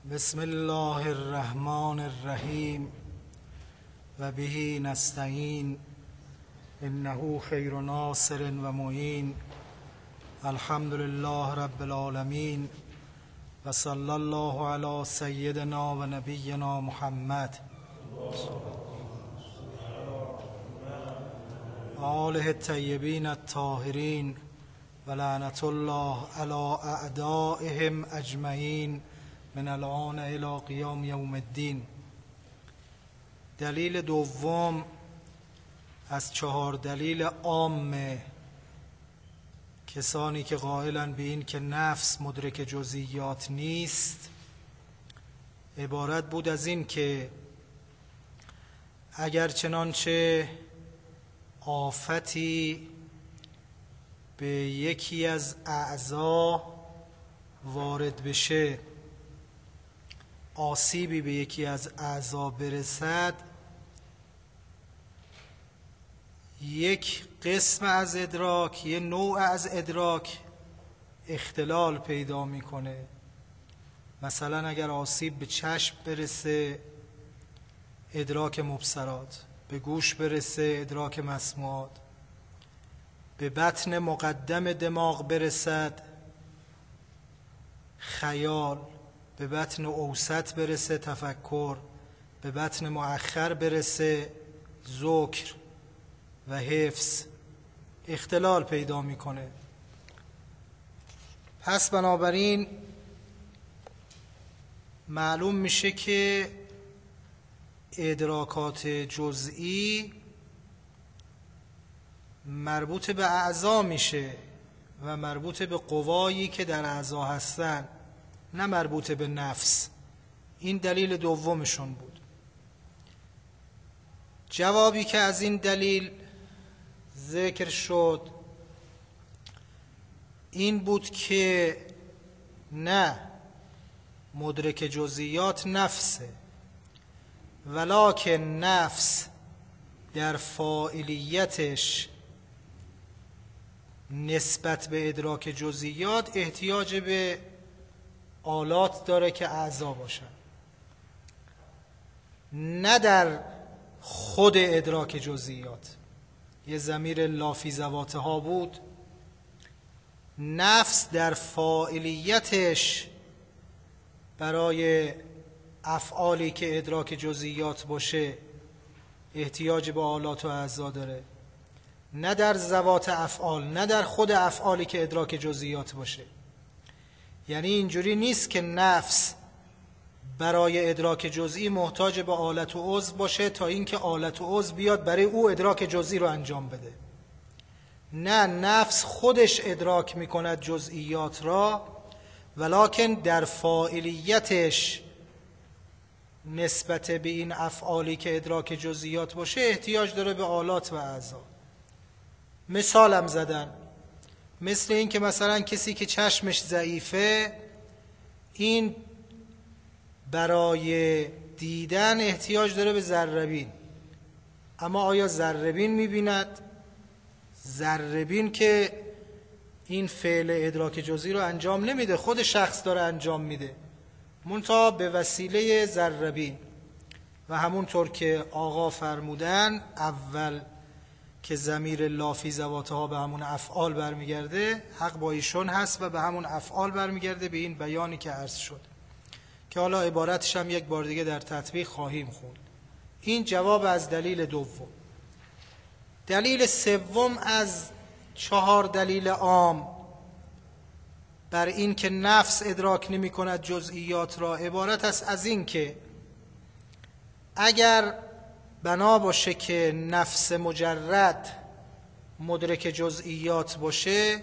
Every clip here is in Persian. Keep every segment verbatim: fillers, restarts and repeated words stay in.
بسم الله الرحمن الرحیم و به نستعین انه خیر ناصر و معین. الحمد لله رب العالمین و صلی الله علی سیدنا و نبینا محمد آله الطیبین الطاهرین و لعنت الله علی اعدائهم اجمعین من الان الی قیام یوم الدین. دلیل دوم از چهار دلیل عام کسانی که قائلند به این که نفس مدرک جزئیات نیست عبارت بود از این که اگر چنانچه آفتی به یکی از اعضا وارد بشه، آسیبی به یکی از اعضا برسد، یک قسم از ادراک، یک نوع از ادراک اختلال پیدا میکنه. مثلا اگر آسیب به چشم برسه، ادراک مبصرات، به گوش برسه، ادراک مسموعات، به بطن مقدم دماغ برسد، خیال، به بطن اوسط برسه، تفکر، به بطن مؤخر برسه، ذکر و حفظ، اختلال پیدا میکنه. پس بنابراین معلوم میشه که ادراکات جزئی مربوط به اعضا میشه و مربوط به قوایی که در اعضا هستن، نه مربوط به نفس. این دلیل دومشون بود. جوابی که از این دلیل ذکر شد این بود که نه، مدرک جزئیات نفسه، ولکن نفس در فاعلیتش نسبت به ادراک جزئیات احتیاج به آلات داره که اعضا باشن، نه در خود ادراک جزئیات. یه ضمیر لافی ذواته ها بود. نفس در فاعلیتش برای افعالی که ادراک جزئیات باشه احتیاج به آلات و اعضا داره، نه در ذوات افعال، نه در خود افعالی که ادراک جزئیات باشه. یعنی اینجوری نیست که نفس برای ادراک جزئی محتاج به آلت و عضو باشه تا اینکه آلت و عضو بیاد برای او ادراک جزئی رو انجام بده. نه، نفس خودش ادراک میکند جزئیات را، ولکن در فاعلیتش نسبت به این افعالی که ادراک جزئیات باشه احتیاج داره به آلات و اعضا. مثالم زدن، مثل این که مثلا کسی که چشمش ضعیفه، این برای دیدن احتیاج داره به ذره‌بین، اما آیا ذره‌بین می‌بیند؟ ذره‌بین که این فعل ادراک جزئی رو انجام نمیده، خود شخص داره انجام میده، منتها به وسیله ذره‌بین. و همونطور که آقا فرمودن اول که ضمیر لافی ذواته ها به همون افعال برمیگرده، حق با ایشون هست و به همون افعال برمیگرده، به این بیانی که عرض شد که حالا عبارتش هم یک بار دیگه در تطبیق خواهیم خوند. این جواب از دلیل دوم. دلیل سوم از چهار دلیل عام بر این که نفس ادراک نمی کند جزئیات را عبارت است از این که اگر بنا باشه که نفس مجرد مدرک جزئیات باشه،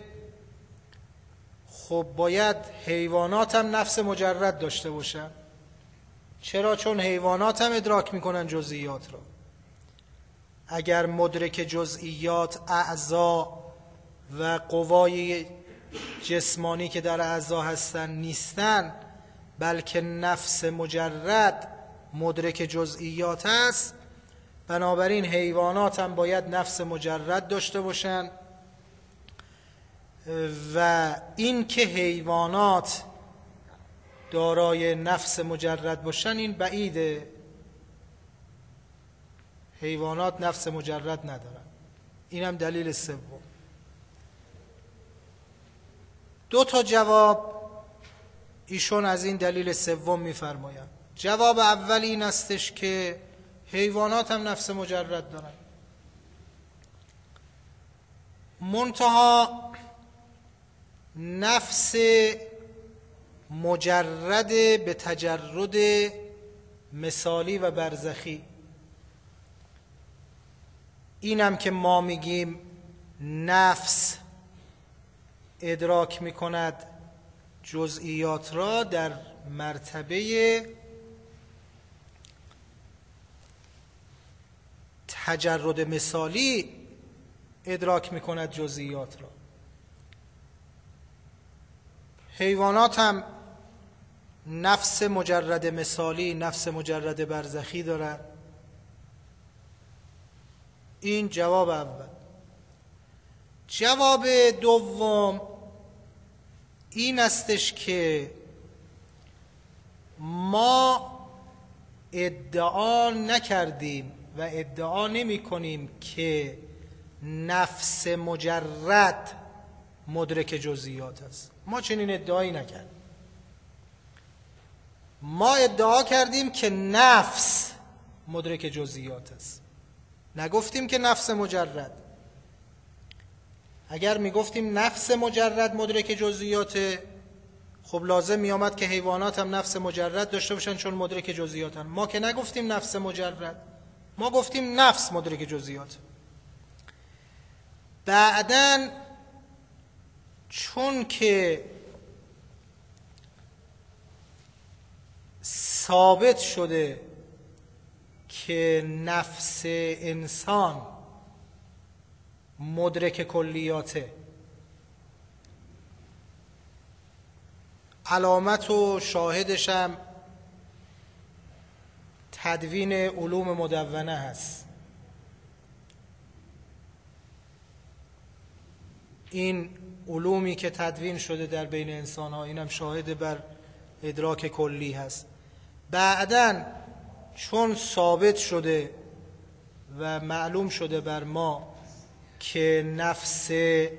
خب باید حیوانات هم نفس مجرد داشته باشن. چرا؟ چون حیوانات هم ادراک میکنن جزئیات را. اگر مدرک جزئیات اعضا و قوای جسمانی که در اعضا هستن نیستن، بلکه نفس مجرد مدرک جزئیات است، بنابراین حیوانات هم باید نفس مجرد داشته باشن و این که حیوانات دارای نفس مجرد باشن این بعیده. حیوانات نفس مجرد ندارن. اینم دلیل سوم. دو تا جواب ایشون از این دلیل سوم میفرمایند. جواب اول این استش که حیوانات هم نفس مجرد دارن، منتها نفس مجرد به تجرد مثالی و برزخی، اینم که ما میگیم نفس ادراک میکند جزئیات را، در مرتبه تجرد مثالی ادراک میکند جزئیات را. حیوانات هم نفس مجرد مثالی، نفس مجرد برزخی دارند. این جواب اول. جواب دوم این استش که ما ادعا نکردیم و ادعا نمی کنیم که نفس مجرد مدرک جزئیات است. ما چنین ادعایی نکردیم. ما ادعا کردیم که نفس مدرک جزئیات است، نگفتیم که نفس مجرد. اگر می گفتیم نفس مجرد مدرک جزئیات، خب لازم می آمد که حیوانات هم نفس مجرد داشته باشن چون مدرک جزئیاتن. ما که نگفتیم نفس مجرد، ما گفتیم نفس مدرک جزئیات. بعدن چون که ثابت شده که نفس انسان مدرک کلیاته، علامت و شاهدشم تدوین علوم مدونه هست. این علومی که تدوین شده در بین انسان ها، اینم شاهد بر ادراک کلی هست. بعداً چون ثابت شده و معلوم شده بر ما که نفس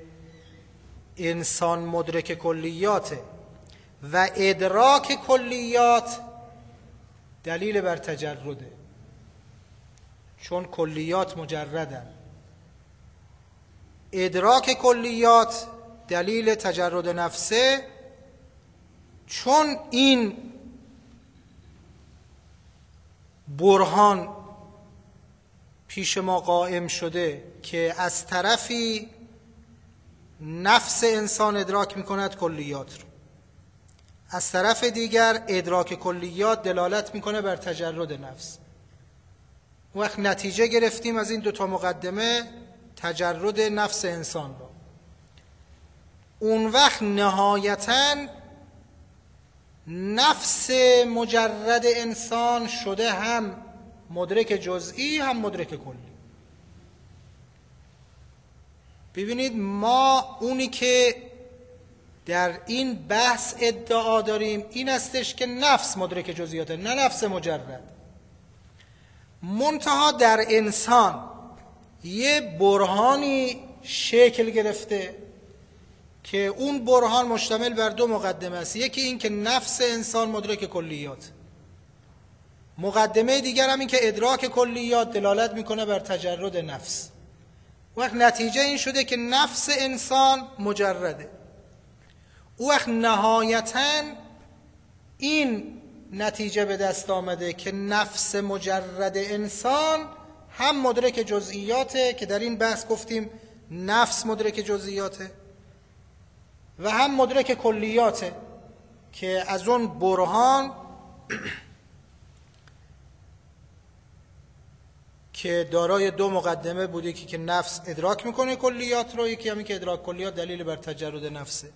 انسان مدرک کلیاته و ادراک کلیات دلیل بر تجرده، چون کلیات مجردن، ادراک کلیات دلیل تجرد نفسه. چون این برهان پیش ما قائم شده که از طرفی نفس انسان ادراک میکند کلیات رو، از طرف دیگر ادراک کلیات دلالت میکنه بر تجرد نفس. وقت نتیجه گرفتیم از این دوتا مقدمه تجرد نفس انسان را. اون وقت نهایتاً نفس مجرد انسان شده هم مدرک جزئی هم مدرک کلی. ببینید ما اونی که در این بحث ادعا داریم این استش که نفس مدرک جزئیاته، نه نفس مجرد. منتها در انسان یه برهانی شکل گرفته که اون برهان مشتمل بر دو مقدمه است. یکی این که نفس انسان مدرک کلیات، مقدمه دیگر هم این که ادراک کلیات دلالت میکنه بر تجرد نفس. وقت نتیجه این شده که نفس انسان مجرده. وقت نهایتاً این نتیجه به دست آمده که نفس مجرد انسان هم مدرک جزئیاته که در این بحث گفتیم نفس مدرک جزئیاته و هم مدرک کلیاته که از اون برهان که دارای دو مقدمه بوده که نفس ادراک میکنه کلیات رو، یکی همین که ادراک کلیات دلیل بر تجرد نفسه.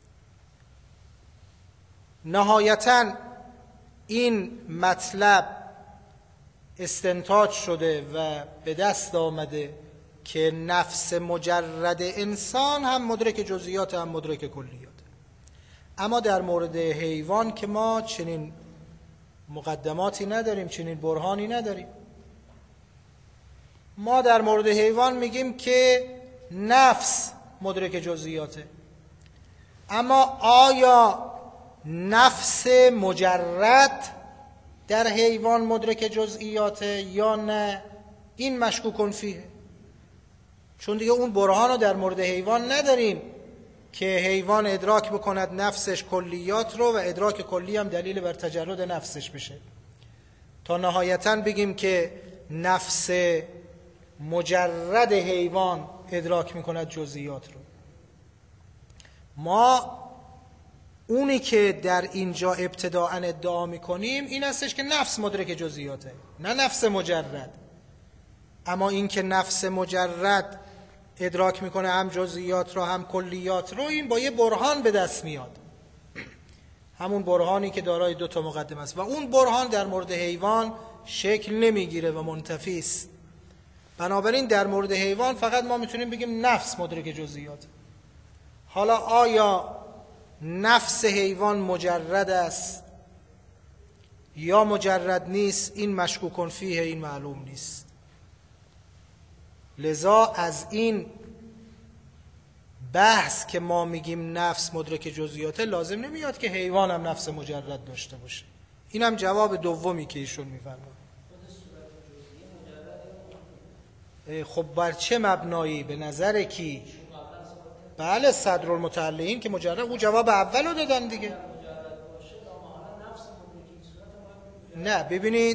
نهایتاً این مطلب استنتاج شده و به دست آمده که نفس مجرد انسان هم مدرک جزئیات هم مدرک کلیات. اما در مورد حیوان که ما چنین مقدماتی نداریم، چنین برهانی نداریم. ما در مورد حیوان میگیم که نفس مدرک جزئیاته، اما آیا نفس مجرد در حیوان مدرک جزئیاته یا نه؟ این مشکوک فیه، چون دیگه اون برهان رو در مورد حیوان نداریم که حیوان ادراک بکند نفسش کلیات رو و ادراک کلی هم دلیل بر تجرد نفسش بشه، تا نهایتاً بگیم که نفس مجرد حیوان ادراک میکند جزئیات رو. ما اونی که در اینجا ابتداءً ادعا میکنیم این هستش که نفس مدرک جزئیاته، نه نفس مجرد. اما این که نفس مجرد ادراک میکنه هم جزئیات رو هم کلیات رو، این با یه برهان به دست میاد، همون برهانی که دارای دو تا مقدمه است و اون برهان در مورد حیوان شکل نمیگیره و منتفی است. بنابراین در مورد حیوان فقط ما میتونیم بگیم نفس مدرک جزئیات. حالا آیا نفس حیوان مجرد است یا مجرد نیست؟ این مشکوک فیه، این معلوم نیست. لذا از این بحث که ما میگیم نفس مدرک جزئیاته لازم نمیاد که حیوان هم نفس مجرد داشته باشه. این هم جواب دومی که ایشون میفرماید. خب بر چه مبنایی به نظر کی؟ بله صدرالمتعلقین که مجرد، او جواب اول رو دادن دیگه. نه ببینید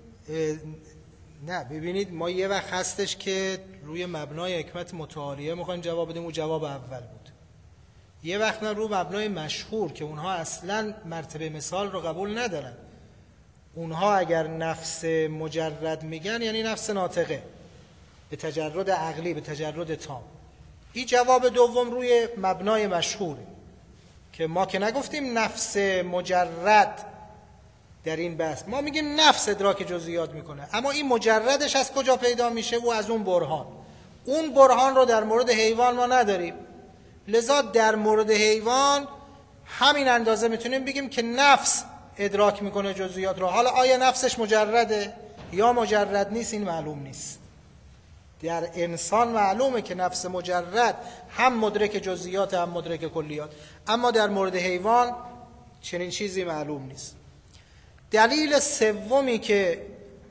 نه ببینید ما یه وقت هستش که روی مبنای حکمت متعالیه میخوایم جواب بدیم، او جواب اول بود. یه وقت نه، رو مبنای مشهور که اونها اصلا مرتبه مثال رو قبول ندارن. اونها اگر نفس مجرد میگن یعنی نفس ناطقه به تجرد عقلی، به تجرد تام. این جواب دوم روی مبنای مشهوره که ما که نگفتیم نفس مجرد در این بحث، ما میگیم نفس ادراک جزئیات میکنه، اما این مجردش از کجا پیدا میشه؟ او از اون برهان. اون برهان رو در مورد حیوان ما نداریم، لذا در مورد حیوان همین اندازه میتونیم بگیم که نفس ادراک میکنه جزئیات رو. حالا آیا نفسش مجرده یا مجرد نیست؟ این معلوم نیست. در انسان معلومه که نفس مجرد هم مدرک جزئیات هم مدرک کلیات، اما در مورد حیوان چنین چیزی معلوم نیست. دلیل سومی که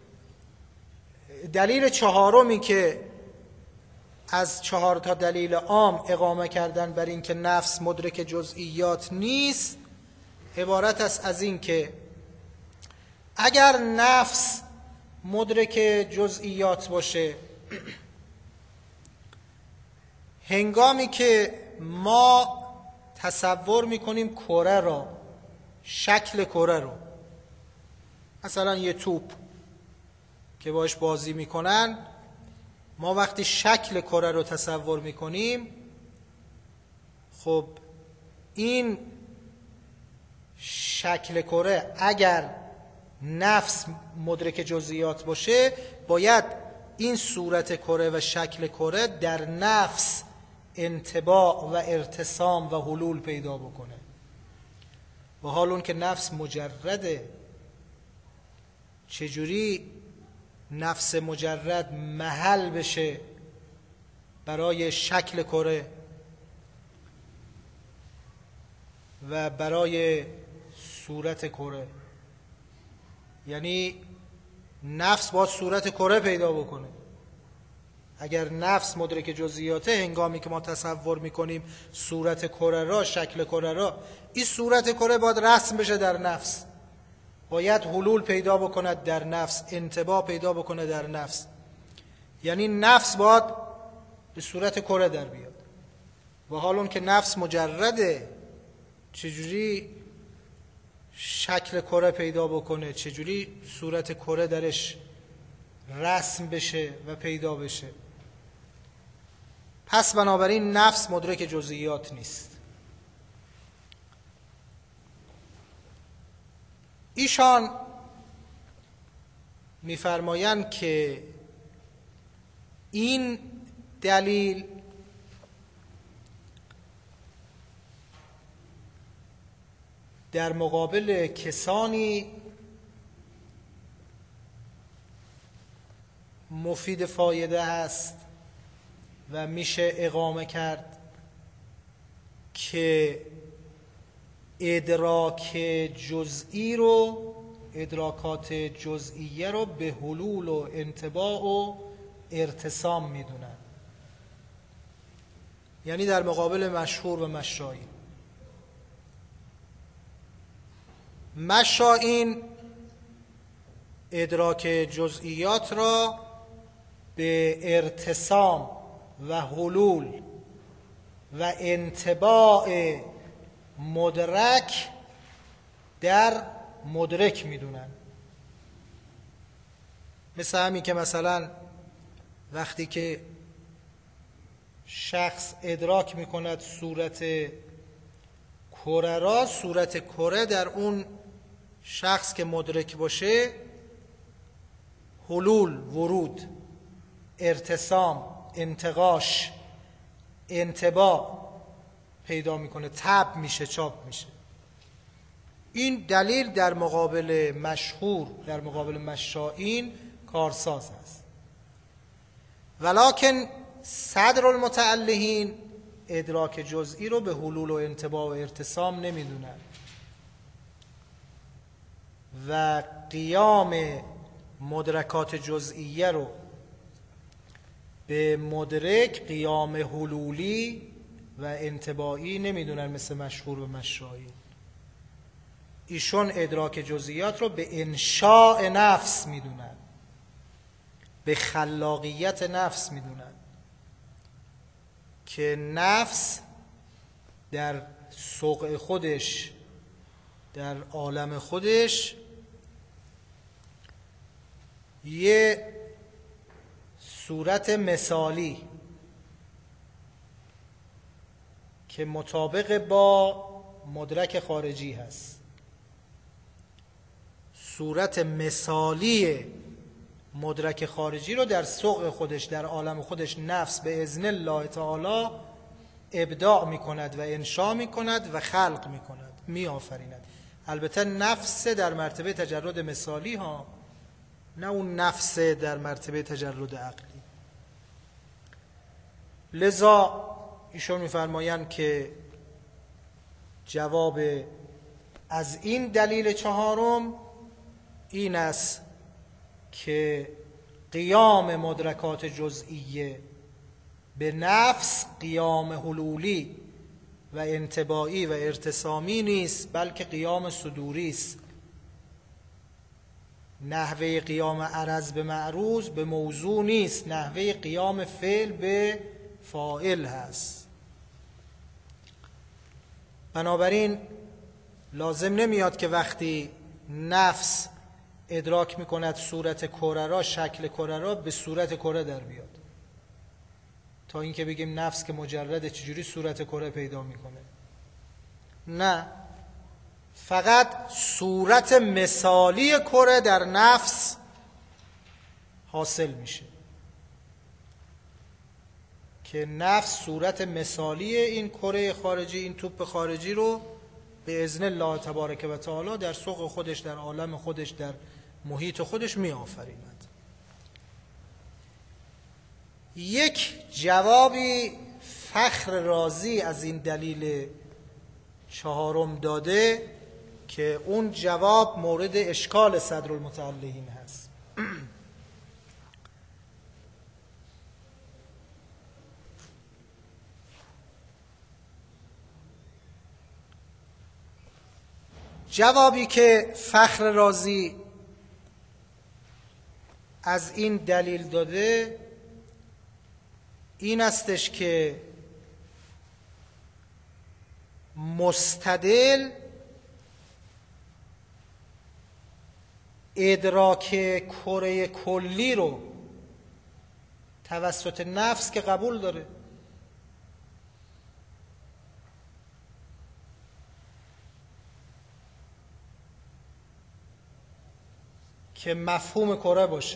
دلیل چهارمی که از چهار تا دلیل عام اقامه کردن بر این که نفس مدرک جزئیات نیست عبارت است از این که اگر نفس مدرک جزئیات باشه، هنگامی که ما تصور میکنیم کره را، شکل کره رو، مثلا یه توپ که باش بازی میکنن، ما وقتی شکل کره رو تصور میکنیم، خب این شکل کره اگر نفس مدرک جزئیات باشه، باید این صورت کره و شکل کره در نفس انطباع و ارتسام و حلول پیدا بکنه. و حال اون که نفس مجرده، چجوری نفس مجرد محل بشه برای شکل کره و برای صورت کره؟ یعنی نفس باید صورت کره پیدا بکنه. اگر نفس مدرک جزئیاته، هنگامی که ما تصور میکنیم صورت کره را، شکل کره را، این صورت کره باید رسم بشه در نفس، باید حلول پیدا بکند در نفس، انطباع پیدا بکنه در نفس. یعنی نفس باید به صورت کره در بیاد. و حال اون که نفس مجرده، چجوری شکل کره پیدا بکنه؟ چجوری صورت کره درش رسم بشه و پیدا بشه؟ پس بنابراین نفس مدرک جزئیات نیست. ایشان می‌فرمایند که این دلیل در مقابل کسانی مفید فایده است و میشه اقامه کرد که ادراک جزئی رو ادراکات جزئیه رو به حلول و انطباع و ارتسام میدونن، یعنی در مقابل مشهور و مشاعین. مشاعین ادراک جزئیات را به ارتسام و حلول و انطباع مدرک در مدرک میدونن. مثل همین که مثلا وقتی که شخص ادراک میکند صورت کره را، صورت کره در اون شخص که مدرک باشه حلول، ورود، ارتسام، انتقاش، انطباع پیدا میکنه، تب میشه، چاپ میشه. این دلیل در مقابل مشهور، در مقابل مشاعین کارساز است. ولکن صدر المتعلهین ادراک جزئی رو به حلول و انطباع و ارتسام نمیدونن و قیام مدرکات جزئیه رو به مدرک قیام حلولی و انطباعی نمیدونن مثل مشهور و مشاعین. ایشون ادراک جزئیات رو به انشاء نفس میدونن، به خلاقیت نفس میدونن که نفس در سوق خودش، در عالم خودش یه صورت مثالی که مطابق با مدرک خارجی هست، صورت مثالی مدرک خارجی رو در سوق خودش، در عالم خودش نفس به اذن الله تعالی ابداع می کند و انشاء می کند و خلق می کند، می آفریند. البته نفس در مرتبه تجرد مثالی ها، نه اون نفس در مرتبه تجرد عقلی. لذا ایشون می‌فرمایند که جواب از این دلیل چهارم این است که قیام مدرکات جزئیه به نفس قیام حلولی و انطباعی و ارتسامی نیست، بلکه قیام صدوری است. نحوه قیام عرض به معروض به موضوع نیست، نحوه قیام فعل به فاعل هست. بنابراین لازم نمیاد که وقتی نفس ادراک میکند صورت کره را، شکل کره را، به صورت کره در بیاد تا اینکه بگیم نفس که مجرده چجوری صورت کره پیدا میکنه. نه، فقط صورت مثالی کره در نفس حاصل میشه که نفس صورت مثالی این کره خارجی، این توپ خارجی رو به اذن الله تبارک و تعالی در سوق خودش، در عالم خودش، در محیط خودش می آفریند. یک جوابی فخر رازی از این دلیل چهارم داده که اون جواب مورد اشکال صدر المتعلهین هست. جوابی که فخر رازی از این دلیل داده این استش که مستدل ادراک کره کلی رو توسط نفس که قبول داره، که مفهوم کره باشه،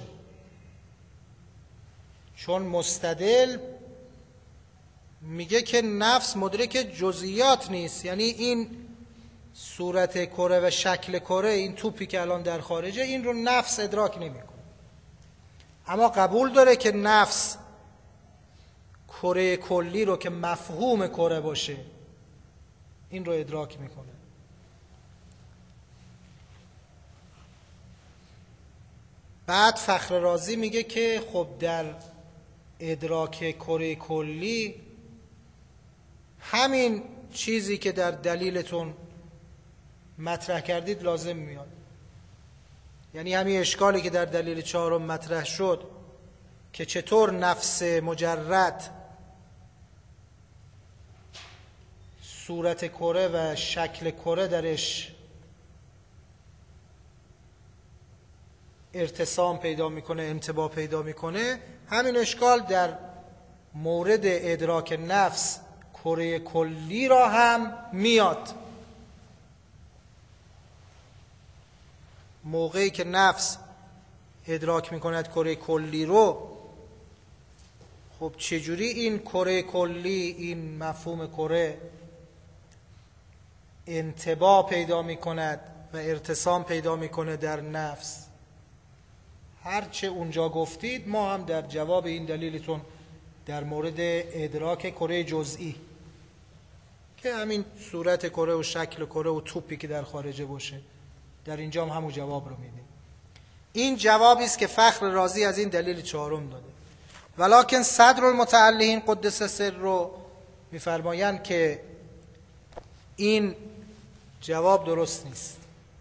چون مستدل میگه که نفس مدرک جزئیات نیست، یعنی این صورت کره و شکل کره، این توپی که الان در خارجه، این رو نفس ادراک نمیکنه، اما قبول داره که نفس کره کلی رو که مفهوم کره باشه این رو ادراک میکنه. بعد فخر رازی میگه که خب در ادراک کره کلی همین چیزی که در دلیلتون مطرح کردید لازم میاد، یعنی همین اشکالی که در دلیل چهارم مطرح شد که چطور نفس مجرد صورت کره و شکل کره درش ارتسام پیدا میکنه، انطباع پیدا میکنه، همین اشکال در مورد ادراک نفس کره کلی را هم میاد. موقعی که نفس ادراک میکند کره کلی رو، خب چجوری این کره کلی، این مفهوم کره انطباع پیدا میکند و ارتسام پیدا میکنه در نفس؟ هرچه اونجا گفتید ما هم در جواب این دلیلتون در مورد ادراک کره جزئی که همین صورت کره و شکل کره و توپی که در خارجه باشه، در اینجا هم همون جواب رو میدیم. این جوابی است که فخر رازی از این دلیل چهارم داده. ولکن صدر المتعلقین قدس سر رو میفرمایند که این جواب درست نیست.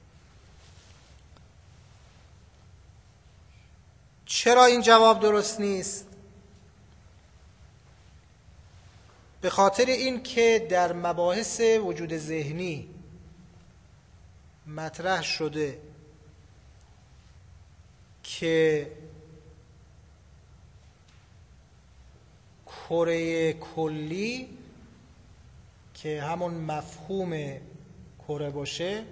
چرا این جواب درست نیست؟ به خاطر این که در مباحث وجود ذهنی مطرح شده که کره کلی که همون مفهوم کره باشه،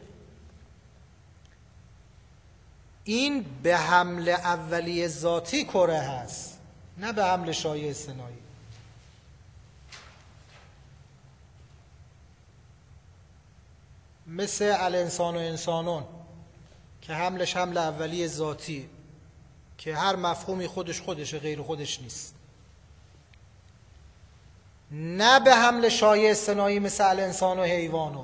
این به حمل اولیه ذاتی کره هست، نه به حمل شایع استثنایی. مثل الانسان و انسانون که حملش حمل اولیه ذاتی که هر مفهومی خودش خودشه، غیر خودش نیست، نه به حمل شایع استثنایی مثل الانسان و حیوانون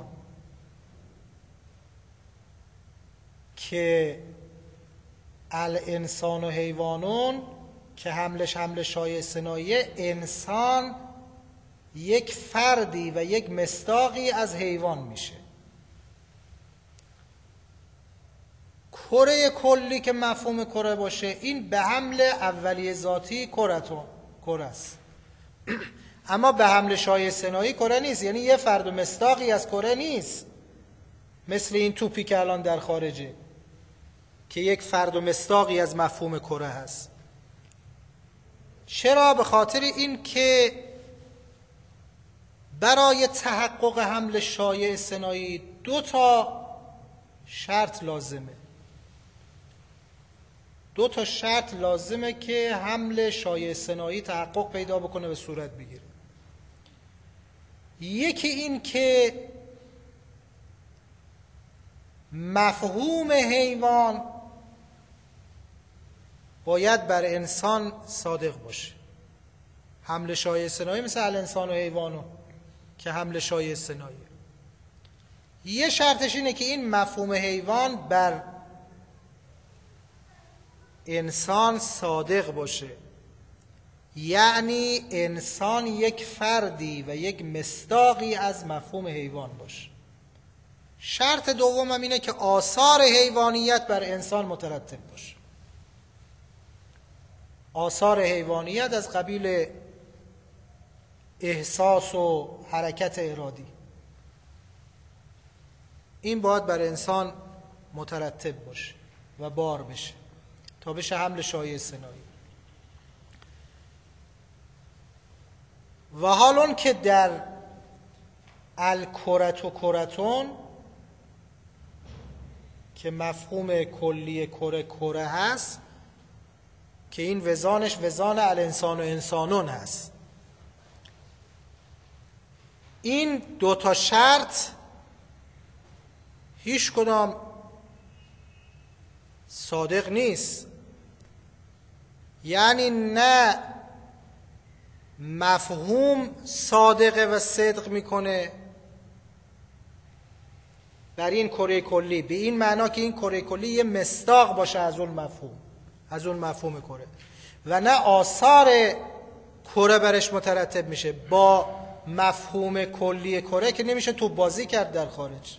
که الانسان و حیوانون که حملش حمل شایع استثنایی، انسان یک فردی و یک مصداقی از حیوان میشه. کره کلی که مفهوم کره باشه، این به حمل اولیه ذاتی کره‌تون کره است، اما به حمل شایع استثنایی کره نیست، یعنی یه فرد و مصداقی از کره نیست، مثل این توپی که الان در خارجه که یک فرد و مصداقی از مفهوم کره هست. چرا؟ به خاطر این که برای تحقق حمل شایع استثنایی دو تا شرط لازمه. دو تا شرط لازمه که حمل شایع استثنایی تحقق پیدا بکنه و صورت بگیره. یکی این که مفهوم حیوان باید بر انسان صادق باشه. حمل شایع استثنایی مثل الانسان و حیوانو که حمل شایع استثنایی. یه شرطش اینه که این مفهوم حیوان بر انسان صادق باشه، یعنی انسان یک فردی و یک مصداقی از مفهوم حیوان باشه. شرط دوم هم اینه که آثار حیوانیت بر انسان مترتب باشه. آثار حیوانیت از قبیل احساس و حرکت ارادی، این باید بر انسان مترتب باشه و بار بشه تا بشه حمل شایع استثنایی. و حال اون که در الکرت و کرتون که مفهوم کلی کره کره هست که این وزانش وزان الانسان و انسانون هست، این دو تا شرط هیچ کدام صادق نیست. یعنی نه مفهوم صادقه و صدق میکنه بر این کره کلی، به این معنا که این کره کلی یه مصداق باشه از اون مفهوم، از اون مفهوم کره، و نه آثار کره برش مترتب میشه. با مفهوم کلی کره که نمیشه تو بازی کرد در خارج.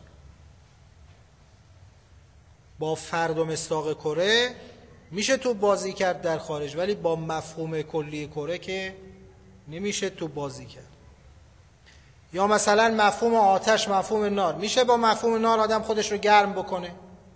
با فرد و مصداق کره میشه تو بازی کرد در خارج، ولی با مفهوم کلی کره که نمیشه تو بازی کرد. یا مثلا مفهوم آتش، مفهوم نار، میشه با مفهوم نار آدم خودش رو گرم بکنه؟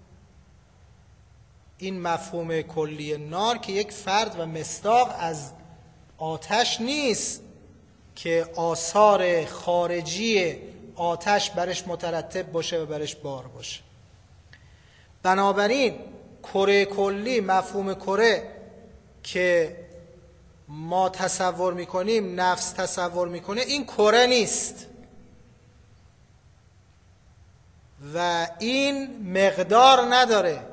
این مفهوم کلی نار که یک فرد و مصداق از آتش نیست که آثار خارجی آتش برش مترتب باشه و برش بار باشه. بنابراین کره کلی، مفهوم کره که ما تصور میکنیم، نفس تصور میکنه، این کره نیست و این مقدار نداره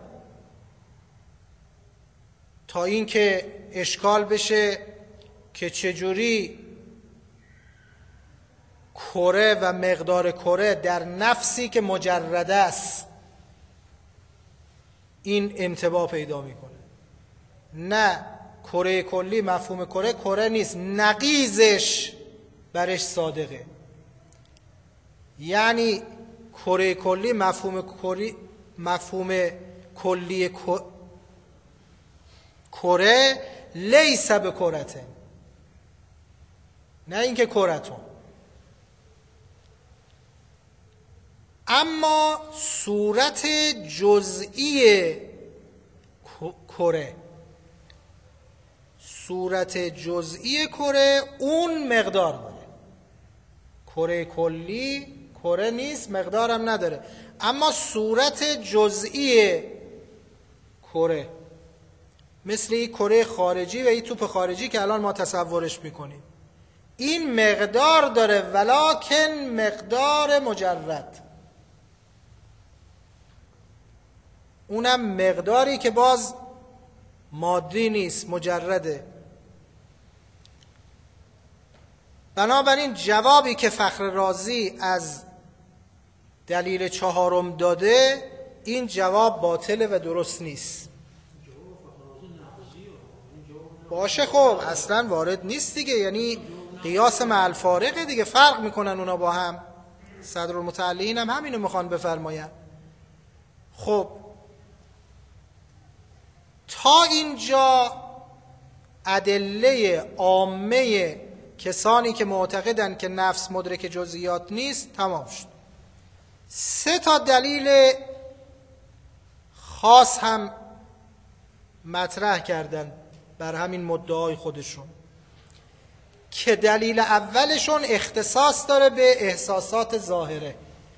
تا اینکه اشکال بشه که چجوری کره و مقدار کره در نفسی که مجرده است این انطباع پیدا میکنه. نه، کره کلی، مفهوم کره کره نیست، نقیضش برش صادقه. یعنی کره کلی، مفهوم کلی، مفهوم کلی کره لیس به کرته، نه اینکه کرتون. اما صورت جزئی کره، صورت جزئی کره اون مقدار داره. کره کلی کره نیست، مقدارم نداره، اما صورت جزئی کره مثل این کره خارجی و این توپ خارجی که الان ما تصورش میکنیم، این مقدار داره، ولکن مقدار مجرد، اونم مقداری که باز مادی نیست، مجرده. بنابراین جوابی که فخر رازی از دلیل چهارم داده، این جواب باطله و درست نیست. باشه خب اصلا وارد نیست دیگه، یعنی قیاس مع الفارقه دیگه، فرق میکنن اونا با هم. صدرالمتعلین هم همینو میخوان بفرماین. خب تا اینجا ادله عامه کسانی که معتقدن که نفس مدرک جزئیات نیست تمام شد. سه تا دلیل خاص هم مطرح کردن بر همین مدعای خودشون که دلیل اولشون اختصاص داره به احساسات ظاهره،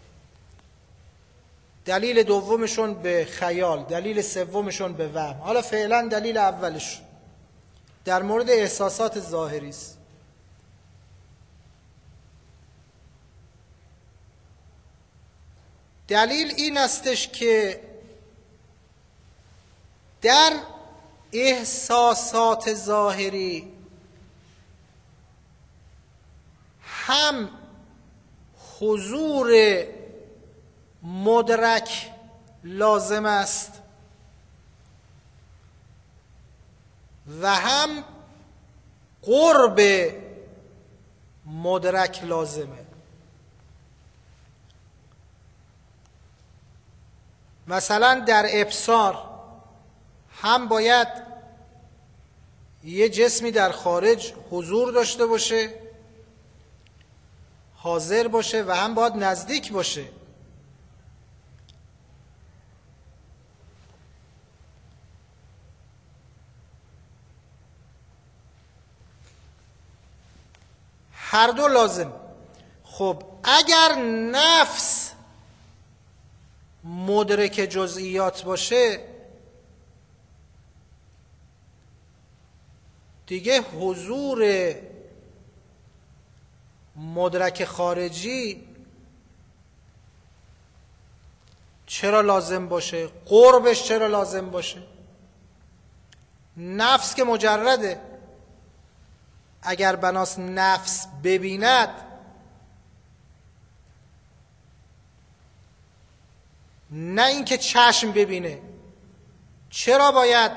دلیل دومشون به خیال، دلیل سومشون به وهم. حالا فعلا دلیل اولش در مورد احساسات ظاهری است. دلیل این استش که در احساسات ظاهری هم حضور مدرک لازم است و هم قرب مدرک لازمه. مثلا در ابصار هم باید یه جسمی در خارج حضور داشته باشه، حاضر باشه، و هم باید نزدیک باشه. هر دو لازم. خب اگر نفس مدرک جزئیات باشه دیگه حضور مدرک خارجی چرا لازم باشه؟ قربش چرا لازم باشه؟ نفس که مجرده، اگر بناس نفس ببیند نه اینکه چشم ببینه، چرا باید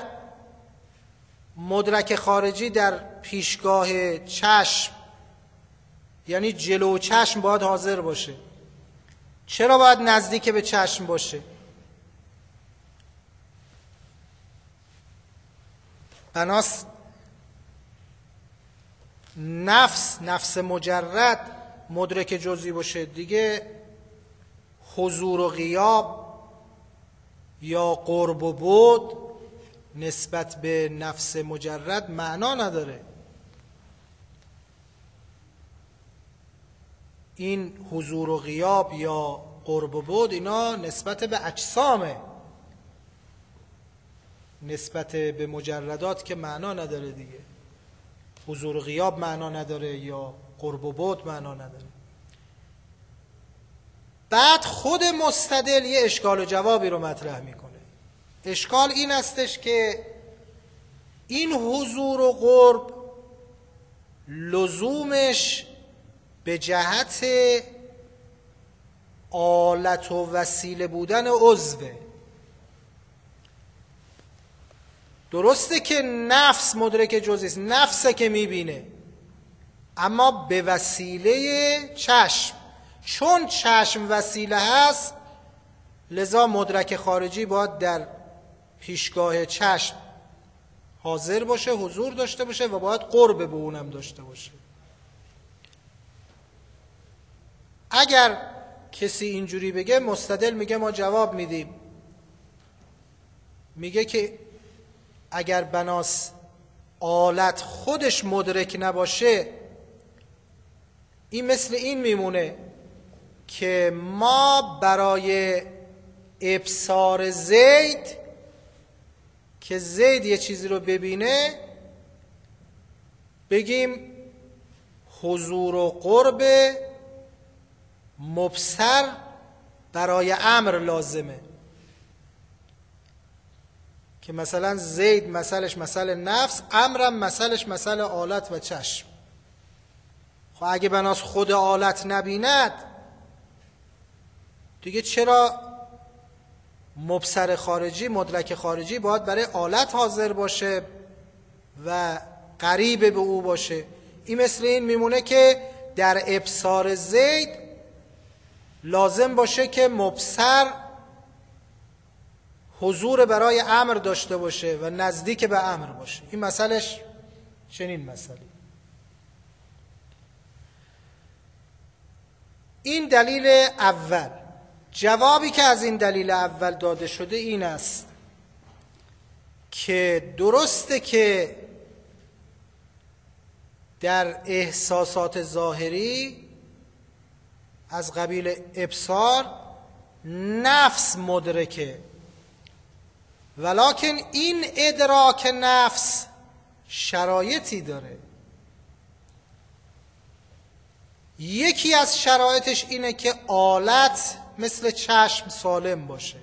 مدرک خارجی در پیشگاه چشم، یعنی جلو چشم باید حاضر باشه؟ چرا باید نزدیک به چشم باشه؟ بناس نفس نفس مجرد مدرک جزئی باشه دیگه حضور و غیاب یا قرب و بعد نسبت به نفس مجرد معنا نداره. این حضور و غیاب یا قرب و بعد اینا نسبت به اجسامه، نسبت به مجردات که معنا نداره دیگه. حضور و غیاب معنا نداره یا قرب و بعد معنا نداره. بعد خود مستدل یه اشکال و جوابی رو مطرح میکنه. اشکال این استش که این حضور و قرب لزومش به جهت آلت و وسیله بودن عضوه. درسته که نفس مدرک جزئی است، نفسه که میبینه، اما به وسیله چشم. چون چشم وسیله هست لذا مدرک خارجی باید در پیشگاه چشم حاضر باشه، حضور داشته باشه و باید قرب به اونم داشته باشه. اگر کسی اینجوری بگه، مستدل میگه ما جواب میدیم، میگه که اگر بناس آلت خودش مدرک نباشه، این مثل این میمونه که ما برای ابصار زید که زید یه چیزی رو ببینه بگیم حضور و قرب مبصر برای امر لازمه، که مثلا زید مثلش مثل نفس، امرم مثلش مثل آلت و چشم. خب اگه بناس خود آلت نبیند دیگه چرا مبصر خارجی، مدرک خارجی باید برای آلت حاضر باشه و قریب به او باشه؟ این مثل این میمونه که در ابصار زید لازم باشه که مبصر حضور برای امر داشته باشه و نزدیک به امر باشه. این مسئلهش چنین مسئله. این دلیل اول. جوابی که از این دلیل اول داده شده این است که درسته که در احساسات ظاهری از قبیل ابصار نفس مدرکه، ولکن این ادراک نفس شرایطی داره. یکی از شرایطش اینه که آلت مثل چشم سالم باشه.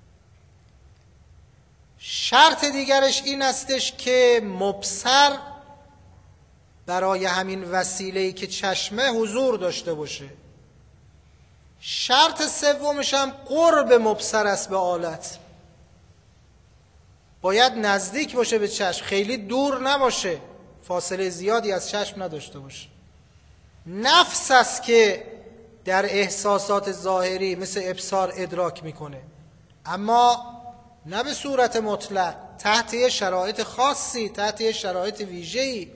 شرط دیگرش این استش که مبصر برای همین وسیله‌ای که چشمه حضور داشته باشه. شرط سومش هم قرب مبصر است به آلت، باید نزدیک باشه به چشم، خیلی دور نباشه، فاصله زیادی از چشم نداشته باشه. نفس است که در احساسات ظاهری مثل ابصار ادراک میکنه، اما نه به صورت مطلق، تحت یه شرایط خاصی، تحت یه شرایط ویژه‌ای.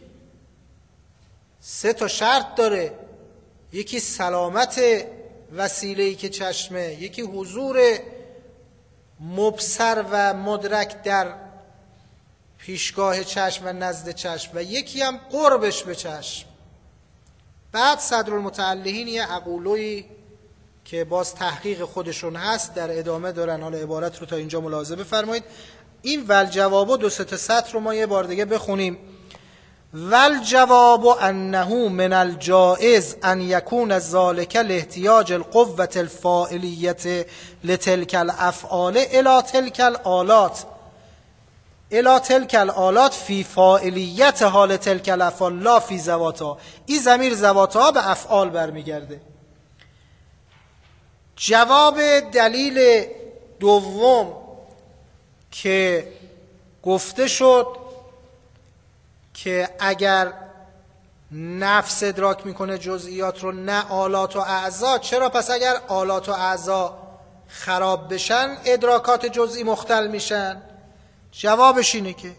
سه تا شرط داره. یکی سلامت وسیله‌ای که چشمه، یکی حضور مبصر و مدرک در پیشگاه چشم و نزد چشم، و یکی هم قربش به چشم. بعد صدرالمتعلهین یه عقولوی که باز تحقیق خودشون هست در ادامه دارن. حالا عبارت رو تا اینجا ملاحظه بفرمایید. این ول جواب و دو سه تا سطر رو ما یه بار دیگه بخونیم. والجواب انه من الجائز ان یکون ذلك لاحتیاج القوة الفاعلیة لتلك الافعال الى تلك الآلات الى تلك الآلات فی فاعلیت حال تلك الافعال لا فی ذواتها. این ضمیر ذواتها به افعال برمیگرده. جواب دلیل دوم که گفته شد که اگر نفس ادراک میکنه جزئیات رو نه آلات و اعضا، چرا پس اگر آلات و اعضا خراب بشن ادراکات جزئی مختل میشن؟ جوابش اینه که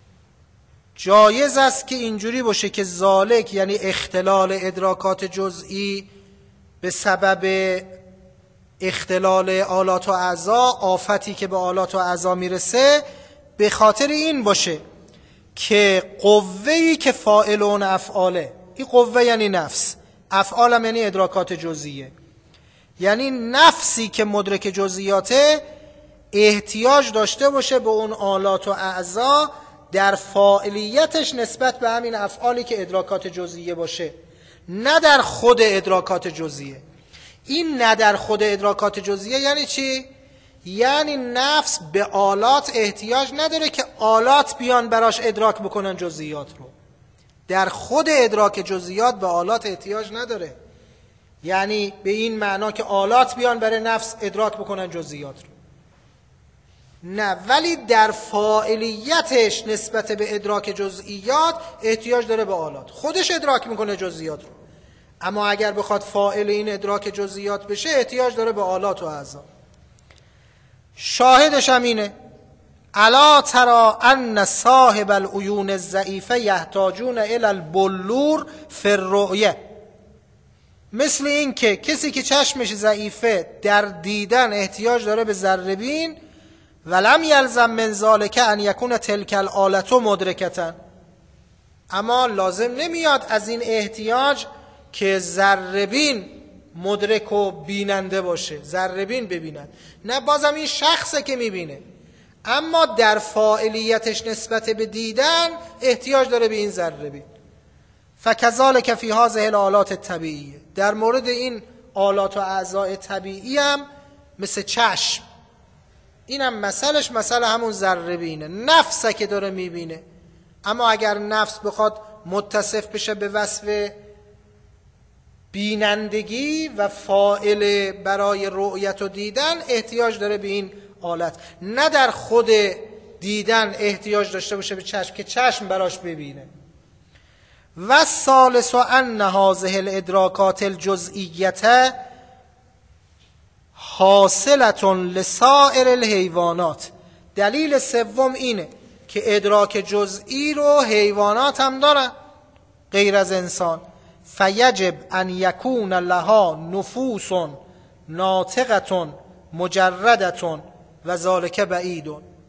جایز است که اینجوری باشه که ذالک یعنی اختلال ادراکات جزئی به سبب اختلال آلات و اعضا، آفتی که به آلات و اعضا میرسه، به خاطر این باشه که قوه‌ای که فاعل اون افعاله، این قوه یعنی نفس، افعال هم یعنی ادراکات جزئیه، یعنی نفسی که مدرک جزئیاته احتیاج داشته باشه به اون آلات و اعضا در فاعلیتش نسبت به همین افعالی که ادراکات جزئیه باشه، نه در خود ادراکات جزئیه. این نه در خود ادراکات جزئیه یعنی چی؟ یعنی نفس به آلات احتیاج نداره که آلات بیان براش ادراک بکنن جزئیات رو. در خود ادراک جزئیات به آلات احتیاج نداره، یعنی به این معنا که آلات بیان برای نفس ادراک بکنن جزئیات رو، نه، ولی در فاعلیتش نسبت به ادراک جزئیات احتیاج داره به آلات، خودش ادراک میکنه جزئیات رو، اما اگر بخواد فاعل این ادراک جزئیات بشه احتیاج داره به آلات و اعضا. شاهدش هم اینه الا ترى ان صاحب العیون الضعیفه یحتاجون الی البلور فی الرؤیه، مثل این که کسی که چشمش ضعیفه در دیدن احتیاج داره به ذره بین، ولم یلزم من ذلک ان یکون تلک الآلة مدرکتا، اما لازم نمیاد از این احتیاج که ذره بین مدرک و بیننده باشه، ذره بین ببیند، نه، بازم این شخصه که میبینه، اما در فاعلیتش نسبت به دیدن احتیاج داره به این ذره بین. فکذالک فی هذه الآلات الطبیعیه، در مورد این آلات و اعضاء طبیعی هم مثل چشم، اینم مثلش مثل همون ذره بینه، نفسه که داره میبینه، اما اگر نفس بخواد متصف بشه به وصف بینندگی و فاعل برای رؤیت و دیدن احتیاج داره به این آلت، نه در خود دیدن احتیاج داشته باشه به چشم که چشم براش ببینه. و ثالث ان هذه الادراکات الجزئیه حاصلة لسائر الحیوانات، دلیل سوم اینه که ادراک جزئی رو حیوانات هم دارن غیر از انسان، فیجب ان یکون لها نفوس ناطقة مجردة و ذلک بعید.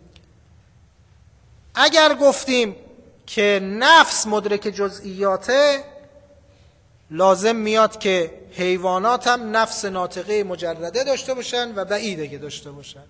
اگر گفتیم که نفس مدرک جزئیاته، لازم میاد که حیوانات هم نفس ناطقه مجرده داشته باشن و بعیده که داشته باشن،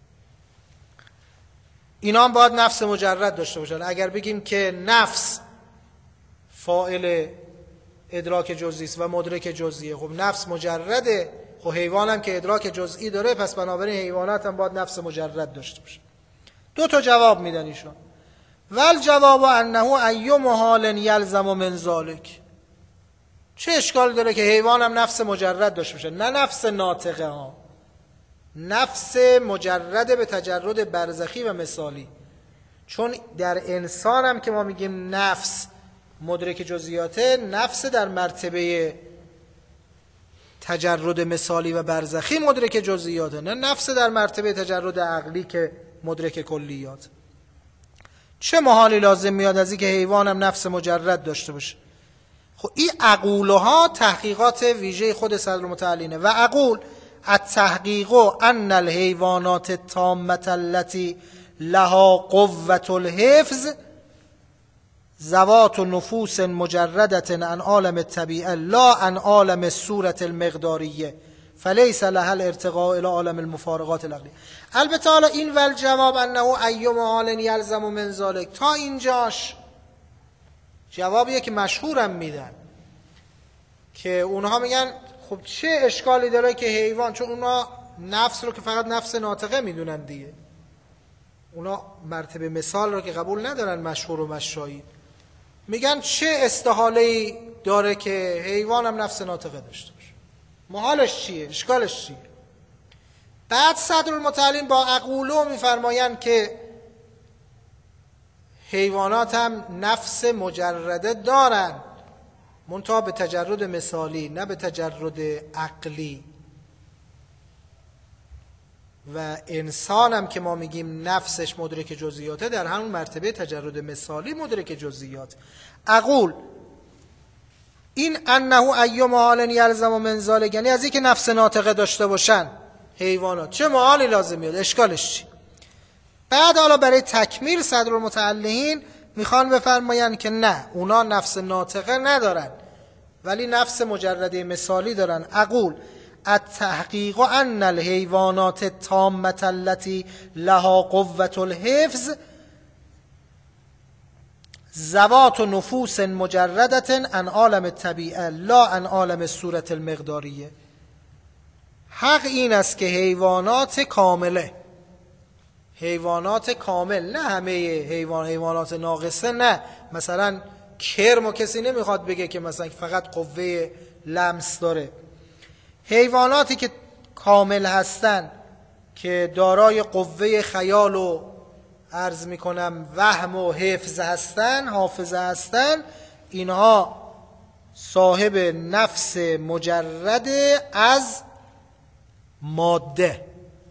اینا هم باید نفس مجرد داشته باشن. اگر بگیم که نفس فاعل ادراک جزئی است و مدرک جزئیه، خب نفس مجرده، خب حیوان هم که ادراک جزئی داره، پس بنابراین حیوانات هم باید نفس مجرد داشته باشن. دو تا جواب میدن ایشون. ول جواب انه ایم حال یلزم من ذلک، چه اشکال داره که حیوان هم نفس مجرد داشته باشه، نه نفس ناطقه ها، نفس مجرد به تجرد برزخی و مثالی، چون در انسان هم که ما میگیم نفس مدرک جزئیاته، نفس در مرتبه تجرد مثالی و برزخی مدرک جزئیاته، نه نفس در مرتبه تجرد عقلی که مدرک کلیات. چه محالی لازم میاد از این که حیوان هم نفس مجرد داشته باشه؟ خب این عقولها تحقیقات ویژه خود صدر متعلینه. و عقول التحقیق ان الحیوانات التامه التي لها قوة الحفظ ذوات نفوس مجردة عن عالم الطبیعه لا عن عالم الصورة المقداریه فلیس لها الارتقاء الى عالم المفارقات العقلیه. البته حالا این ول جواب انه ایم حال یلزم من ذلک، تا اینجاش جوابیه که مشهورم میدن که اونها میگن خب چه اشکالی داره که حیوان، چون اونها نفس رو که فقط نفس ناطقه میدونن دیگه، اونا مرتبه مثال رو که قبول ندارن مشهور و مشایی، میگن چه استحاله‌ای داره که حیوان هم نفس ناطقه داشته باشه، محالش چیه، اشکالش چیه؟ بعد صدرالمتعلین با اقولو میفرمایند که حیوانات هم نفس مجرده دارن، منتها به تجرد مثالی نه به تجرد عقلی. و انسان هم که ما میگیم نفسش مدرک جزئیاته، در همون مرتبه تجرد مثالی مدرک جزئیات. اقول این انه ایوم حال یلزم من ذلک، یعنی از اینکه نفس ناطقه داشته باشن حیوانات چه محالی لازم میاد، اشکالش چی؟ بعد حالا برای تکمیل صدرالمتعلین میخوان بفرمایند که نه، اونا نفس ناطقه ندارن ولی نفس مجرده مثالی دارن. اقول التحقیق ان الحیوانات التامة التي لها قوة الحفظ ذوات نفوس مجردة عن عالم الطبیعه لا عن عالم الصورة المقداریه. حق این است که حیوانات کامله، حیوانات کامل، نه همه حیوان، حیوانات ناقصه نه، مثلا کرم کسی نمیخواد بگه که مثلا فقط قوه لمس داره، حیواناتی که کامل هستن که دارای قوه خیال و عرض میکنم وهم و حفظ هستن، حافظه هستن، اینها صاحب نفس مجرد از ماده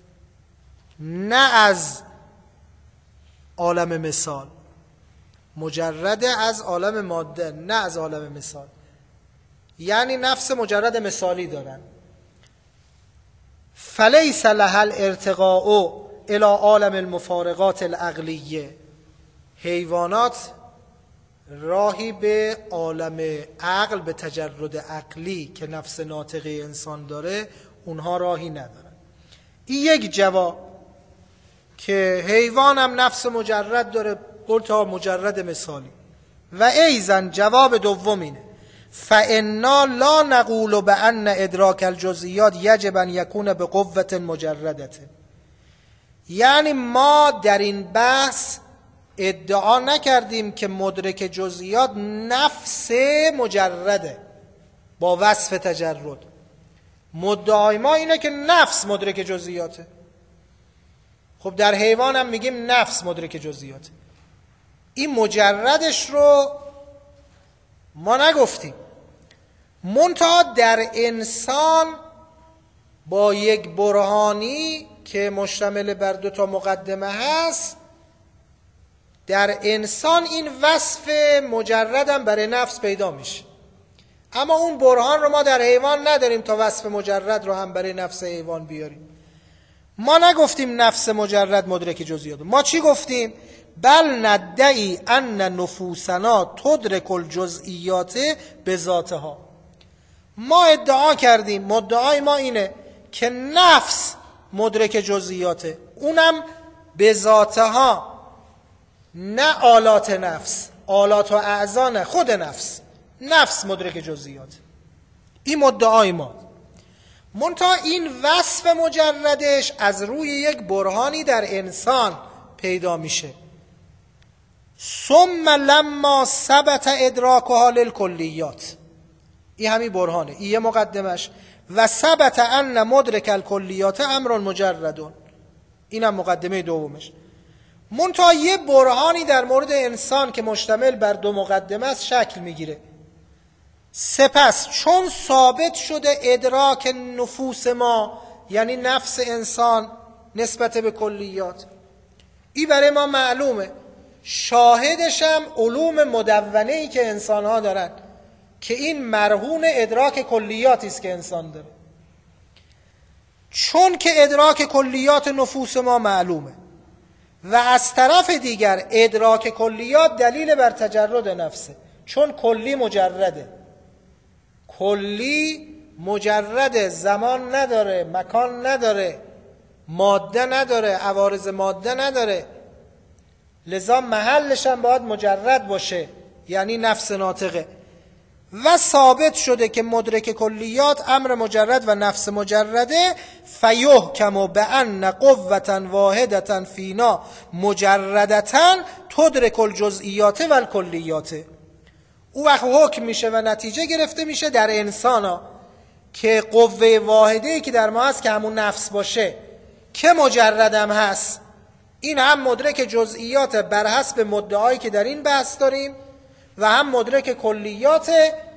نه از عالم مثال، مجرد از عالم ماده نه از عالم مثال، یعنی نفس مجرد مثالی دارن. فلیس لها الارتقاء الى عالم المفارقات العقلیه، حیوانات راهی به عالم عقل، به تجرد عقلی که نفس ناطقه انسان داره، اونها راهی ندارن. این یک جواب که حیوان هم نفس مجرد داره، قلتا مجرد مثالی. و ایزن جواب دوم اینه فانا لا نقول بان ادراک الجزئیات یجب ان یکون بقوة مجردة، یعنی ما در این بحث ادعا نکردیم که مدرک جزئیات نفس مجرده با وصف تجرد، مدعای ما اینه که نفس مدرک جزئیاته. خب در حیوان هم میگیم نفس مدرک جزئیاته، این مجردش رو ما نگفتیم، منتها در انسان با یک برهانی که مشتمل بر دو تا مقدمه هست، در انسان این وصف مجردم برای نفس پیدا میشه، اما اون برهان رو ما در حیوان نداریم تا وصف مجرد رو هم برای نفس حیوان بیاریم. ما نگفتیم نفس مجرد مدرک جزئیات، ما چی گفتیم؟ بل ندعی ان نفوسنا تدرک الجزئیات بذاتها، ما ادعا کردیم، مدعای ما اینه که نفس مدرک جزئیاته، اونم بذاتها، نه آلات نفس، آلات و اعضا نه، خود نفس، نفس مدرک جزئیات. این مدعای ما، منتها این وصف مجردش از روی یک برهانی در انسان پیدا میشه. ثم لما ثبت ادراکها للکلیات، این همین برهانه، این یه مقدمش. و ثبت ان مدرک الکلیات امر مجردون، این هم مقدمه دومش. منتها یه برهانی در مورد انسان که مشتمل بر دو مقدمه است شکل میگیره. سپس چون ثابت شده ادراک نفوس ما، یعنی نفس انسان نسبت به کلیات، این برای ما معلومه، شاهدش هم علوم مدونه‌ای که انسان‌ها دارن که این مرهون ادراک کلیاتی است که انسان داره. چون که ادراک کلیات نفوس ما معلومه و از طرف دیگر ادراک کلیات دلیل بر تجرد نفسه، چون کلی مجرده، کلی مجرد، زمان نداره، مکان نداره، ماده نداره، عوارض ماده نداره، لذا محلش هم باید مجرد باشه، یعنی نفس ناطقه. و ثابت شده که مدرک کلیات امر مجرد و نفس مجرده. فیحکم بأن قوة واحدة فینا مجردة تدرک الجزئیات و الکلیات. او وقت حکم میشه و نتیجه گرفته میشه در انسان ها که قوه واحده‌ای که در ما هست که همون نفس باشه که مجردم هست، این هم مدرک جزئیات بر حسب مدعایی که در این بحث داریم و هم مدرک کلیات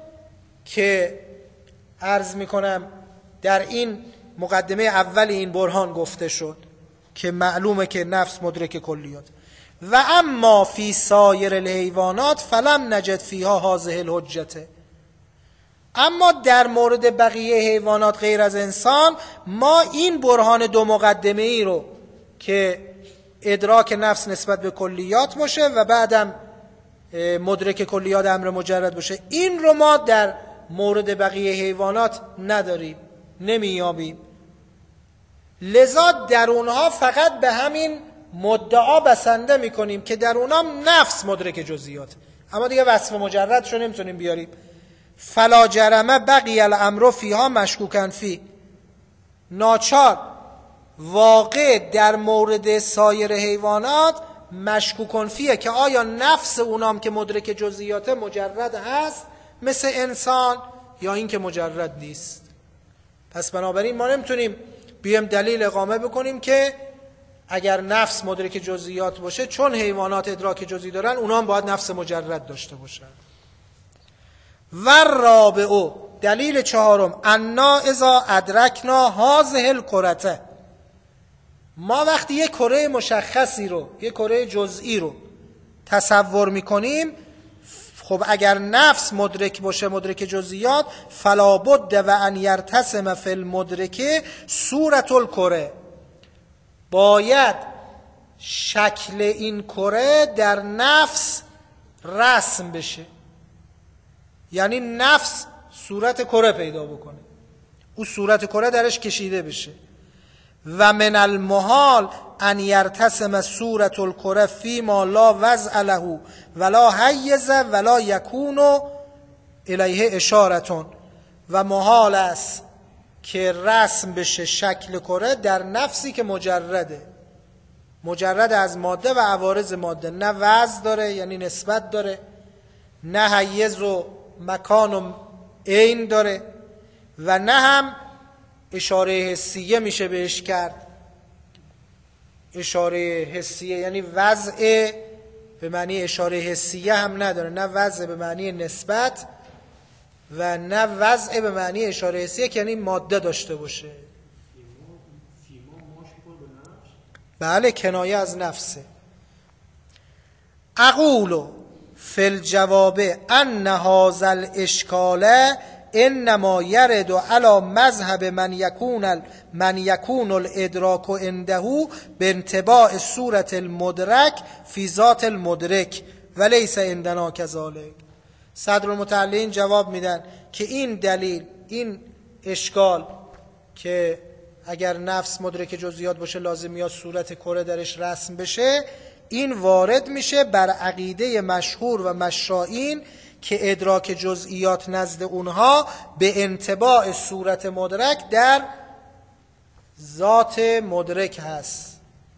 که عرض میکنم در این مقدمه اول این برهان گفته شد که معلومه که نفس مدرک کلیات. و اما فی سایر الحیوانات فلم نجد فیها هذه الحجته. اما در مورد بقیه حیوانات غیر از انسان ما این برهان دو مقدمه ای رو که ادراک نفس نسبت به کلیات باشه و بعدم مدرک کلیات امر مجرد باشه، این رو ما در مورد بقیه حیوانات نداریم، نمیابیم. لذا در اونها فقط به همین مدعا بسنده میکنیم که در اونها نفس مدرک جزئیات، اما دیگه وصف مجرد شو نمیتونیم بیاریم. فلا جرمه بقی الامر فیها مشکوکن فی. ناچار واقع در مورد سایر حیوانات مشکوکن فیه که آیا نفس اونام که مدرک جزئیات مجرد هست مثل انسان یا این که مجرد نیست. پس بنابراین ما نمیتونیم بیام دلیل اقامه بکنیم که اگر نفس مدرک جزئیات باشه چون حیوانات ادراک جزئی دارن اونا هم باید نفس مجرد داشته باشن. و رابعه، دلیل چهارم، انا اذا ادرکنا هذه الکرته. ما وقتی یک کره مشخصی رو، یک کره جزئی رو تصور میکنیم، خب اگر نفس مدرک باشه مدرک جزئیات، فلا بد و ان یرتسم فی المدرک صورت الکره، باید شکل این کره در نفس رسم بشه، یعنی نفس صورت کره پیدا بکنه، او صورت کره درش کشیده بشه. و من المحال ان یرتسم صورت الکره فیما لا وضع له ولا حیز ولا یکون الیه اشارتون. و محال است که رسم بشه شکل کره در نفسی که مجرده، مجرد از ماده و عوارض ماده، نه وضع داره یعنی نسبت داره، نه حیز و مکان و عین داره، و نه هم اشاره حسیه میشه بهش کرد. اشاره حسیه یعنی وضع به معنی اشاره حسیه هم نداره، نه وضع به معنی نسبت و نه وضع به معنی اشاره حسیه که یعنی ماده داشته باشه. بله، کنایه از نفسه. اقول فی الجواب ان هذا الاشکال انما یرد علی مذهب من یکون من یکون الادراک عنده بانطباع صورت المدرک فی ذات المدرک ولیس عندنا کذالک. صدرالمتعلین جواب میدن که این دلیل، این اشکال که اگر نفس مدرک جزئیات باشه لازم یا صورت کره درش رسم بشه، این وارد میشه بر عقیده مشهور و مشائین که ادراک جزئیات نزد اونها به انطباع صورت مدرک در ذات مدرک هست،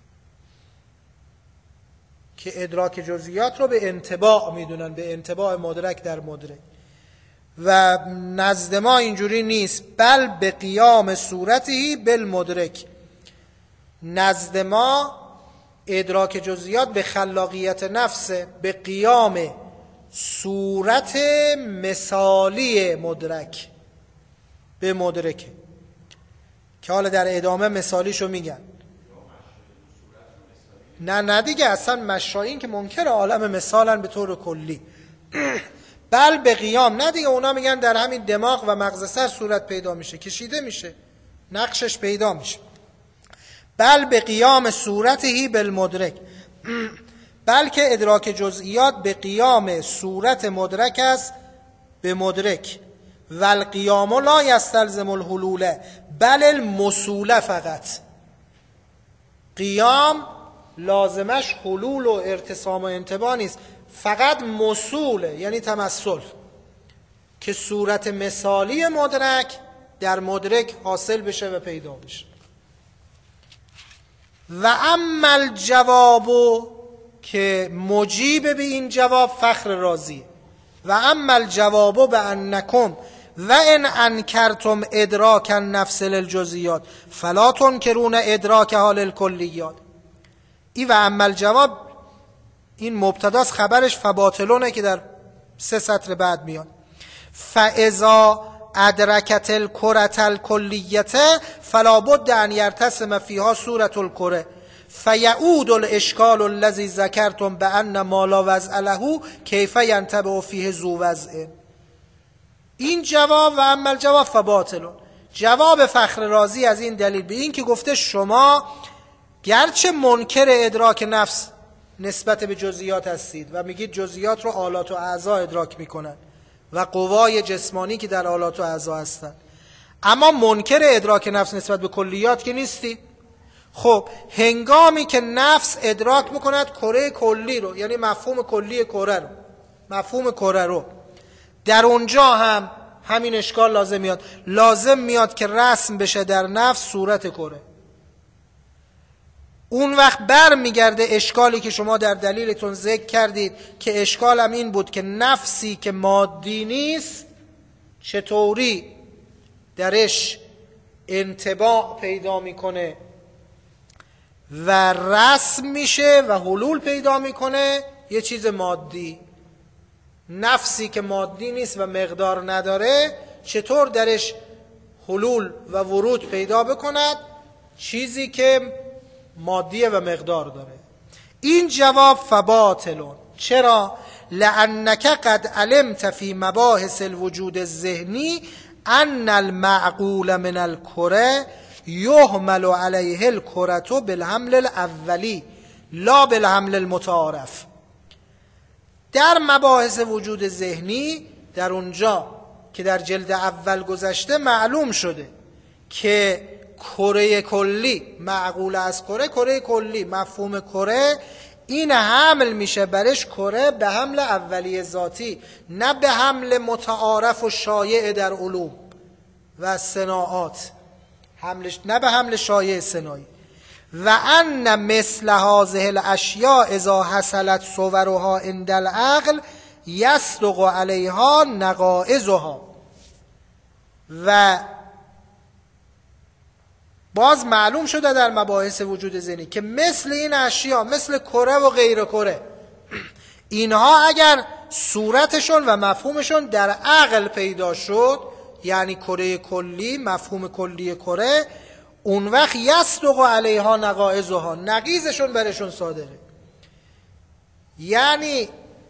که ادراک جزئیات رو به انطباع میدونن، به انطباع مدرک در مدرک. و نزد ما اینجوری نیست، بل به قیام صورتی بالمدرک. نزد ما ادراک جزئیات به خلاقیت نفس، به قیام صورت مثالی مدرک به مدرکه، که حالا در ادامه مثالیشو میگن. نه نه دیگه، اصلا مشایین که منکر عالم مثالن به طور کلی. بل به قیام، نه دیگه، اونا میگن در همین دماغ و مغز سر صورت پیدا میشه، کشیده میشه، نقشش پیدا میشه. بل به قیام صورتی بالمدرک، بلکه ادراک جزئیات به قیام صورت مدرک است به مدرک. والقیام لا یستلزم الحلول بل المصول فقط. قیام لازمش حلول و ارتسام و انتباه نیست، فقط مسوله، یعنی تمثل، که صورت مثالی مدرک در مدرک حاصل بشه و پیدا بشه. و اما الجواب، که مجیب به این جواب فخر رازیه، و اما الجواب به انکم و ان انکرتم ادراک النفس للجزئیات فلا تنکرون ادراک حال الکلیات. این و اما الجواب این مبتداست، خبرش فباطلونه که در سه سطر بعد میاد. فاذا ادرکت الکرة الکلیت فلا بد ان یرتسم فیها صورت الکره فیعود الاشکال الذی ذکرتم بان ما لا وضع له کیف ینتبه فیه ذو وضع. این جواب و اما الجواب فباطلون، جواب فخر رازی از این دلیل به این که گفته شما گرچه منکر ادراک نفس نسبت به جزئیات هستید و میگید جزئیات رو آلات و اعضا ادراک میکنن و قوای جسمانی که در آلات و اعضا هستن، اما منکر ادراک نفس نسبت به کلیات که نیستی. خب هنگامی که نفس ادراک میکند کره کلی رو، یعنی مفهوم کلی کره رو، مفهوم کره رو، در اونجا هم همین اشکال لازم میاد، لازم میاد که رسم بشه در نفس صورت کره. اون وقت بر میگرده اشکالی که شما در دلیلتون ذکر کردید که اشکالم این بود که نفسی که مادی نیست چطوری درش انطباع پیدا میکنه و رسم میشه و حلول پیدا میکنه یه چیز مادی. نفسی که مادی نیست و مقدار نداره چطور درش حلول و ورود پیدا بکند چیزی که مادیه و مقدار داره. این جواب فباطلون. چرا؟ لانک قد علمت فی مباحث الوجود الذهنی ان المعقول من الکره یحمل علیه الکره بالحمل الاولی لا بالحمل المتعارف. در مباحث وجود ذهنی در اونجا که در جلد اول گذشته معلوم شده که کره کلی معقول از کره، کره کلی مفهوم کره این حمل میشه برش کره به حمل اولیه ذاتی، نه به حمل متعارف و شایع در علوم و صناعات، حملش نه به حمل شایع صناعی. و ان مثل هذه الاشیاء اذا حصلت صورها عند العقل یصدق علیها نقائضها. و باز معلوم شده در مباحث وجود ذهنی که مثل این اشیاء، مثل کره و غیر کره، اینها اگر صورتشون و مفهومشون در عقل پیدا شد، یعنی کره کلی، مفهوم کلی کره، اون وقت یصدق علیها نقائضها، نقیضشون برشون صادره. یعنی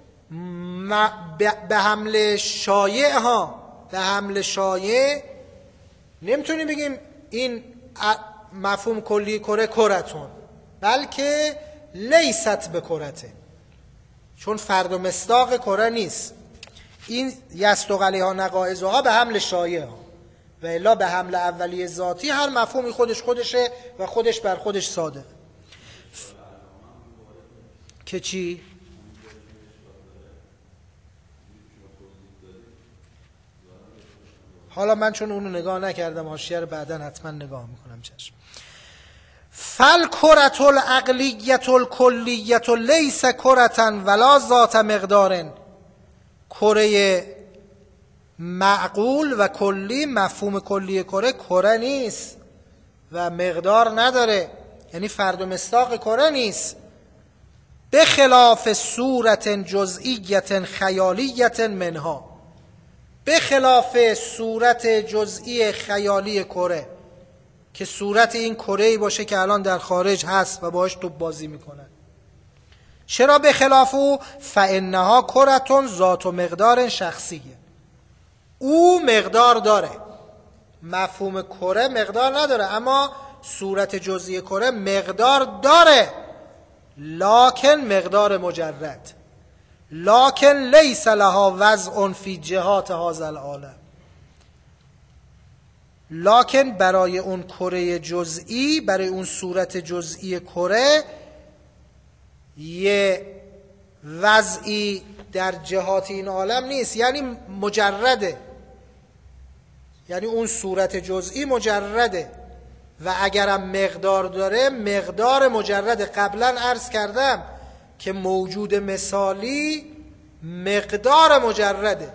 به حمل شایع ها، به حمل شایع نمیتونیم بگیم این مفهوم کلی کره کرتون، بلکه لیست به کرته، چون فرد و مصداق کره نیست. این یصدق علیها نقائضها به حمل شایع ها و الا به حمل اولیه ذاتی هر مفهومی خودش خودشه و خودش بر خودش صادق. که چی؟ حالا من چون اونو نگاه نکردم حاشیه رو بعداً حتما نگاه میکنم. چشم. فالکرة العقلیة الکلیة لیس کرة ولا ذات مقدار. کره معقول و کلی، مفهوم کلی کره، کره نیست و مقدار نداره، یعنی فرد و مصداق کره نیست. به خلاف صورت جزئیت خیالیت منها، به خلاف صورت جزئی خیالی کره که صورت این کره‌ای باشه که الان در خارج هست و باهاش توپ بازی میکنن. چرا به خلاف او؟ فانها کرتون ذات و مقدار شخصیه. او مقدار داره، مفهوم کره مقدار نداره، اما صورت جزئی کره مقدار داره، لکن مقدار مجرد، لکن لیس لها وضع فی جهات هذا العالم. لکن برای اون کره جزئی، برای اون صورت جزئی کره یه وضعی در جهات این عالم نیست، یعنی مجرده، یعنی اون صورت جزئی مجرده و اگرم مقدار داره مقدار مجرده. قبلا عرض کردم که موجود مثالی مقدار مجرده،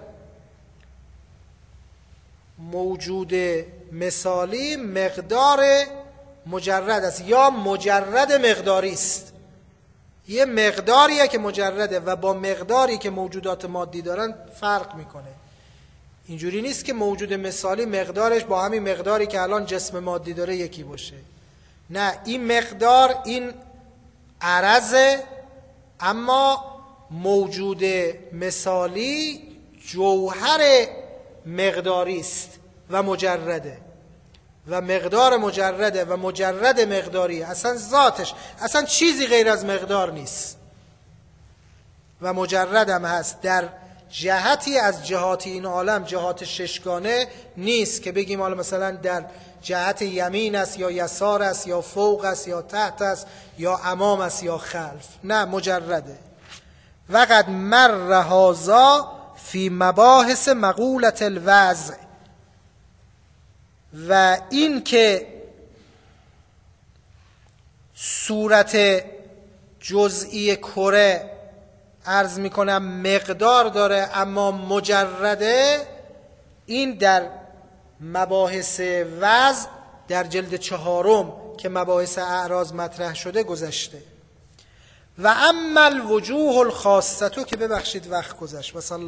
موجود مثالی مقدار مجرد است یا مجرد مقداری است. یه مقداریه که مجرده و با مقداری که موجودات مادی دارن فرق میکنه. اینجوری نیست که موجود مثالی مقدارش با همین مقداری که الان جسم مادی داره یکی باشه. نه، این مقدار این عرضه، اما موجود مثالی جوهر مقداری است و مجرده و مقدار مجرده و مجرد مقداری، اصلا ذاتش اصلا چیزی غیر از مقدار نیست و مجرد هم هست. در جهتی از جهات این عالم، جهات ششگانه نیست که بگیم حالا مثلا در جهت یمین است یا یسار است یا فوق است یا تحت است یا امام است یا خلف. نه، مجرده. وقد مر هذا فی مباحث مقولة الوضع، و این که صورت جزئی کره عرض میکنم مقدار داره اما مجرده، این در مباحث وضع در جلد چهارم که مباحث اعراض مطرح شده گذشته. و اما الوجوه الخاصه، که ببخشید وقت گذشت. و